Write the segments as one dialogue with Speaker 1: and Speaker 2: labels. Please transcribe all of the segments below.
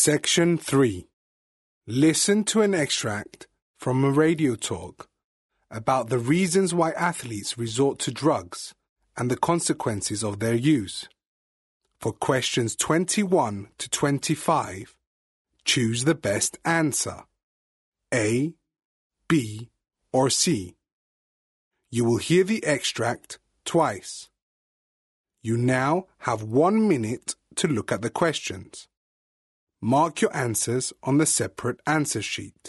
Speaker 1: Section 3. Listen to an extract from a radio talk about the reasons why athletes resort to drugs and the consequences of their use. For questions 21 to 25, choose the best answer, A, B, or C. You will hear the extract twice. You now have 1 minute to look at the questions. Mark your answers on the separate answer sheet.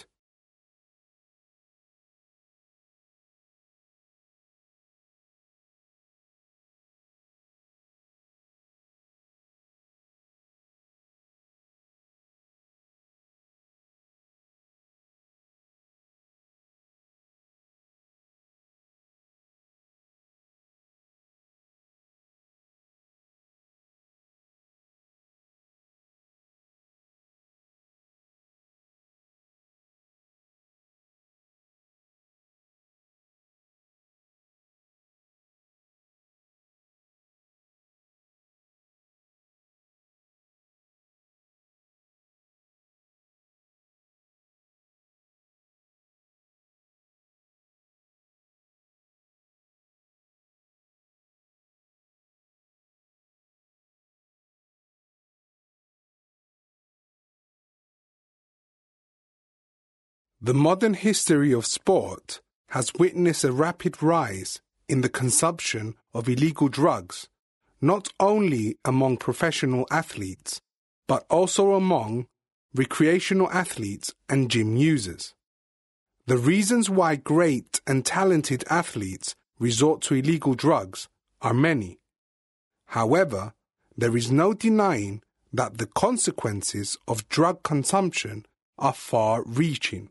Speaker 1: The modern history of sport has witnessed a rapid rise in the consumption of illegal drugs, not only among professional athletes, but also among recreational athletes and gym users. The reasons why great and talented athletes resort to illegal drugs are many. However, there is no denying that the consequences of drug consumption are far-reaching.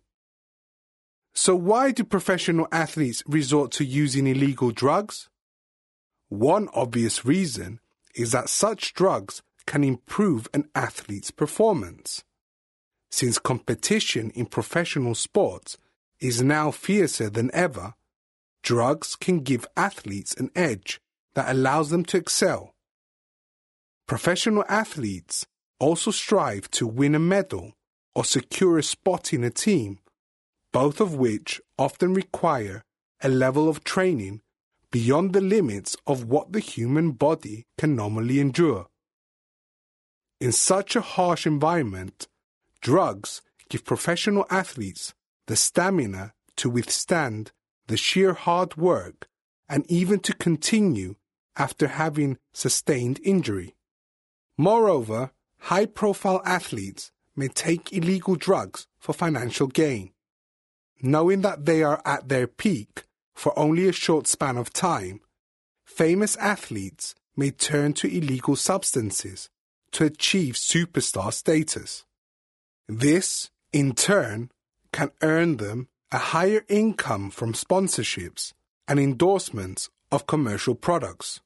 Speaker 1: So why do professional athletes resort to using illegal drugs? One obvious reason is that such drugs can improve an athlete's performance. Since competition in professional sports is now fiercer than ever, drugs can give athletes an edge that allows them to excel. Professional athletes also strive to win a medal or secure a spot in a team, both of which often require a level of training beyond the limits of what the human body can normally endure. In such a harsh environment, drugs give professional athletes the stamina to withstand the sheer hard work and even to continue after having sustained injury. Moreover, high-profile athletes may take illegal drugs for financial gain. Knowing that they are at their peak for only a short span of time, famous athletes may turn to illegal substances to achieve superstar status. This, in turn, can earn them a higher income from sponsorships and endorsements of commercial products.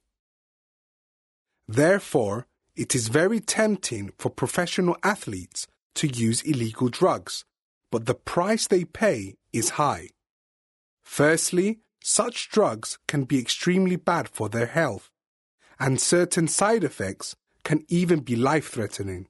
Speaker 1: Therefore, it is very tempting for professional athletes to use illegal drugs, but the price they pay is high. Firstly, such drugs can be extremely bad for their health, and certain side effects can even be life-threatening.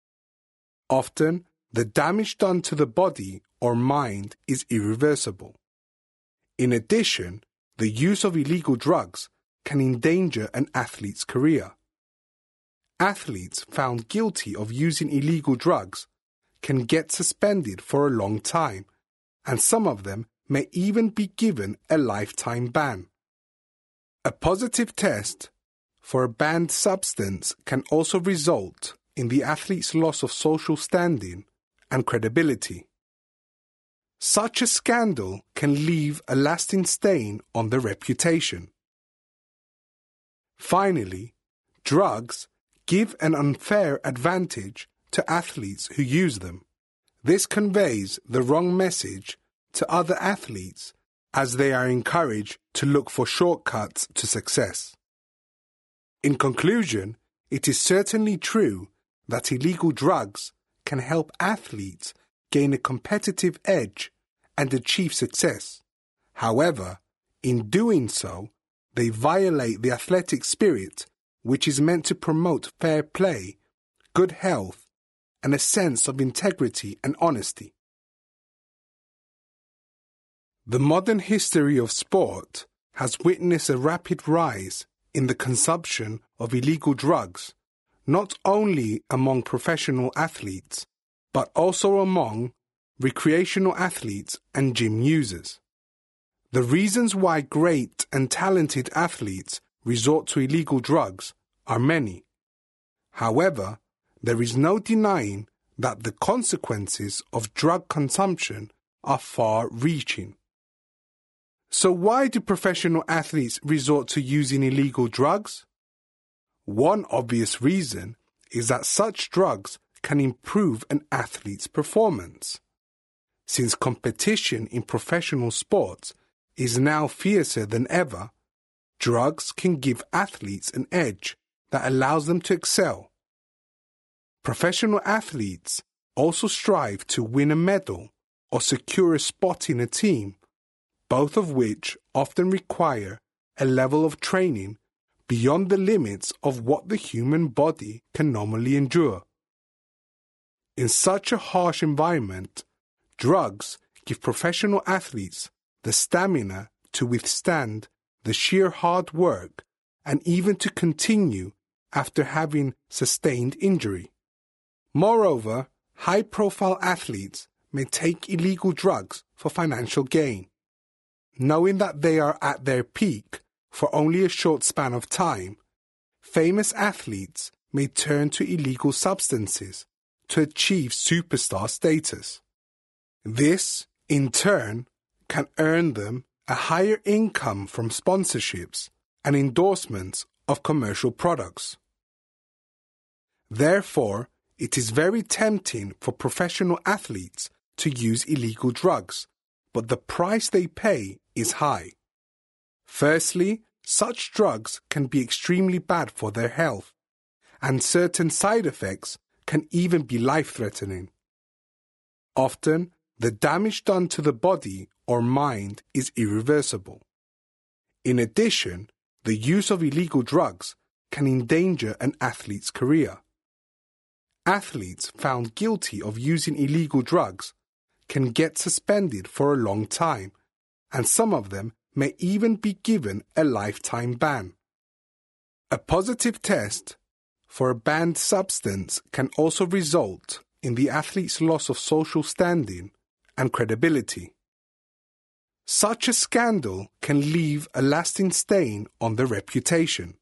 Speaker 1: Often, the damage done to the body or mind is irreversible. In addition, the use of illegal drugs can endanger an athlete's career. Athletes found guilty of using illegal drugs can get suspended for a long time, and some of them may even be given a lifetime ban. A positive test for a banned substance can also result in the athlete's loss of social standing and credibility. Such a scandal can leave a lasting stain on their reputation. Finally, drugs give an unfair advantage to athletes who use them. This conveys the wrong message to other athletes as they are encouraged to look for shortcuts to success. In conclusion, it is certainly true that illegal drugs can help athletes gain a competitive edge and achieve success. However, in doing so, they violate the athletic spirit, which is meant to promote fair play, good health, and a sense of integrity and honesty. The modern history of sport has witnessed a rapid rise in the consumption of illegal drugs, not only among professional athletes, but also among recreational athletes and gym users. The reasons why great and talented athletes resort to illegal drugs are many. However, there is no denying that the consequences of drug consumption are far-reaching. So why do professional athletes resort to using illegal drugs? One obvious reason is that such drugs can improve an athlete's performance. Since competition in professional sports is now fiercer than ever, drugs can give athletes an edge that allows them to excel. Professional athletes also strive to win a medal or secure a spot in a team, both of which often require a level of training beyond the limits of what the human body can normally endure. In such a harsh environment, drugs give professional athletes the stamina to withstand the sheer hard work and even to continue after having sustained injury. Moreover, high-profile athletes may take illegal drugs for financial gain. Knowing that they are at their peak for only a short span of time, famous athletes may turn to illegal substances to achieve superstar status. This, in turn, can earn them a higher income from sponsorships and endorsements of commercial products. Therefore, it is very tempting for professional athletes to use illegal drugs, but the price they pay is high. Firstly, such drugs can be extremely bad for their health, and certain side effects can even be life-threatening. Often, the damage done to the body or mind is irreversible. In addition, the use of illegal drugs can endanger an athlete's career. Athletes found guilty of using illegal drugs can get suspended for a long time, and some of them may even be given a lifetime ban. A positive test for a banned substance can also result in the athlete's loss of social standing and credibility. Such a scandal can leave a lasting stain on their reputation.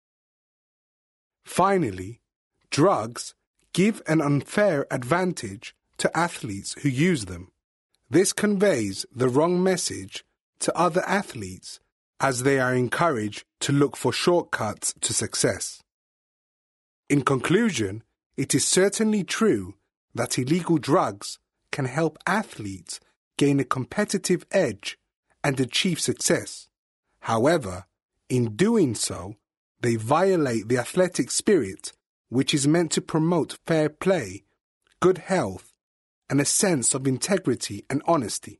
Speaker 1: Finally, drugs give an unfair advantage to athletes who use them. This conveys the wrong message to other athletes as they are encouraged to look for shortcuts to success. In conclusion, it is certainly true that illegal drugs can help athletes gain a competitive edge and achieve success. However, in doing so, they violate the athletic spirit, which is meant to promote fair play, good health, and a sense of integrity and honesty.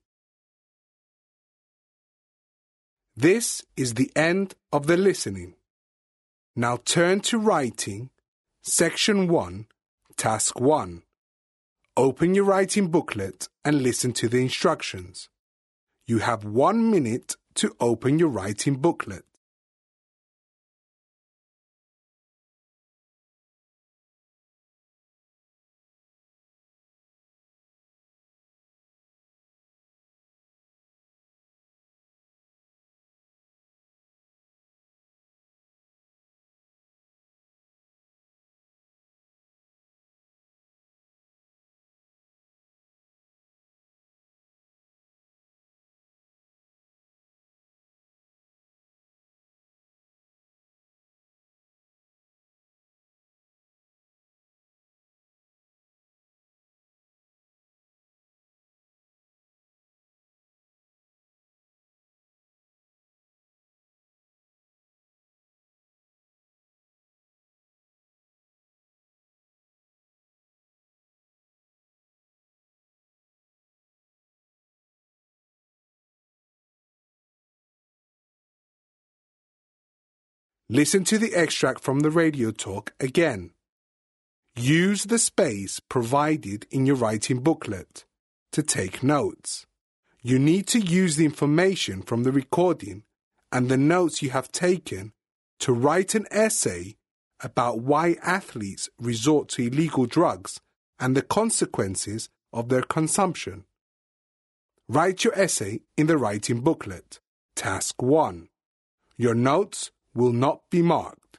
Speaker 1: This is the end of the listening. Now turn to writing, Section 1, Task 1. Open your writing booklet and listen to the instructions. You have 1 minute to open your writing booklet. Listen to the extract from the radio talk again. Use the space provided in your writing booklet to take notes. You need to use the information from the recording and the notes you have taken to write an essay about why athletes resort to illegal drugs and the consequences of their consumption. Write your essay in the writing booklet. Task 1. Your notes will not be marked.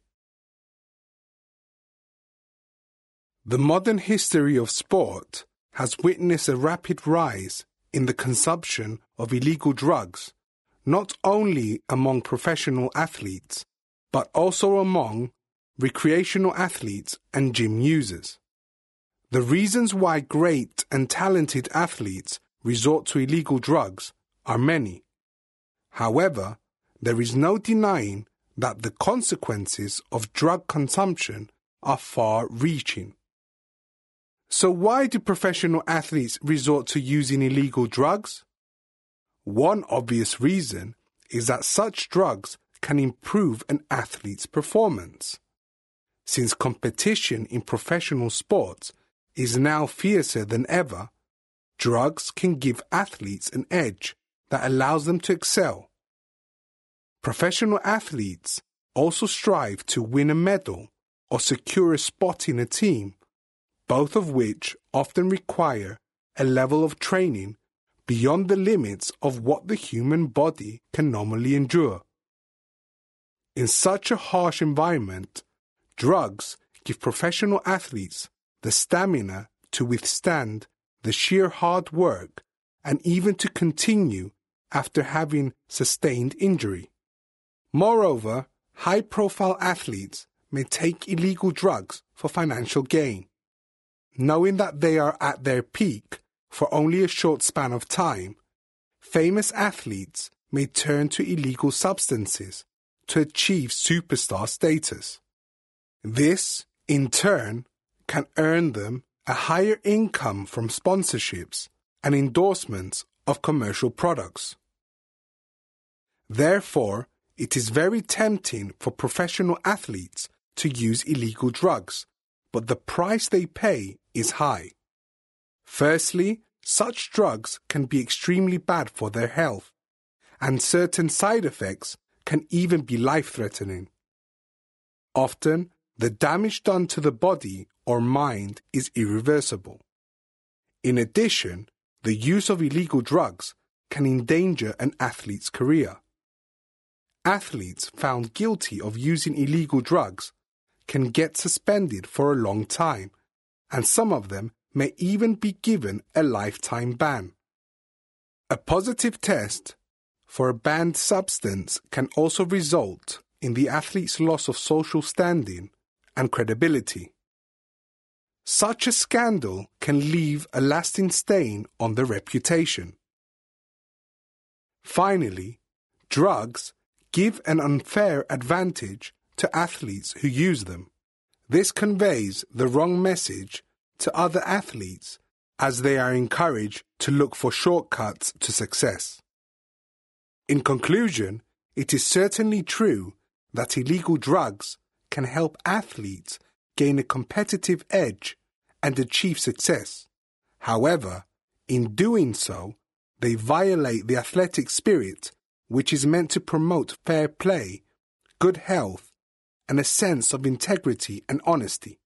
Speaker 1: The modern history of sport has witnessed a rapid rise in the consumption of illegal drugs, not only among professional athletes, but also among recreational athletes and gym users. The reasons why great and talented athletes resort to illegal drugs are many. However, there is no denying that the consequences of drug consumption are far-reaching. So why do professional athletes resort to using illegal drugs? One obvious reason is that such drugs can improve an athlete's performance. Since competition in professional sports is now fiercer than ever, drugs can give athletes an edge that allows them to excel. Professional athletes also strive to win a medal or secure a spot in a team, both of which often require a level of training beyond the limits of what the human body can normally endure. In such a harsh environment, drugs give professional athletes the stamina to withstand the sheer hard work and even to continue after having sustained injury. Moreover, high-profile athletes may take illegal drugs for financial gain. Knowing that they are at their peak for only a short span of time, famous athletes may turn to illegal substances to achieve superstar status. This, in turn, can earn them a higher income from sponsorships and endorsements of commercial products. Therefore, it is very tempting for professional athletes to use illegal drugs, but the price they pay is high. Firstly, such drugs can be extremely bad for their health, and certain side effects can even be life-threatening. Often, the damage done to the body or mind is irreversible. In addition, the use of illegal drugs can endanger an athlete's career. Athletes found guilty of using illegal drugs can get suspended for a long time, and some of them may even be given a lifetime ban. A positive test for a banned substance can also result in the athlete's loss of social standing and credibility. Such a scandal can leave a lasting stain on their reputation. Finally, drugs give an unfair advantage to athletes who use them. This conveys the wrong message to other athletes as they are encouraged to look for shortcuts to success. In conclusion, it is certainly true that illegal drugs can help athletes gain a competitive edge and achieve success. However, in doing so, they violate the athletic spirit, which is meant to promote fair play, good health, and a sense of integrity and honesty.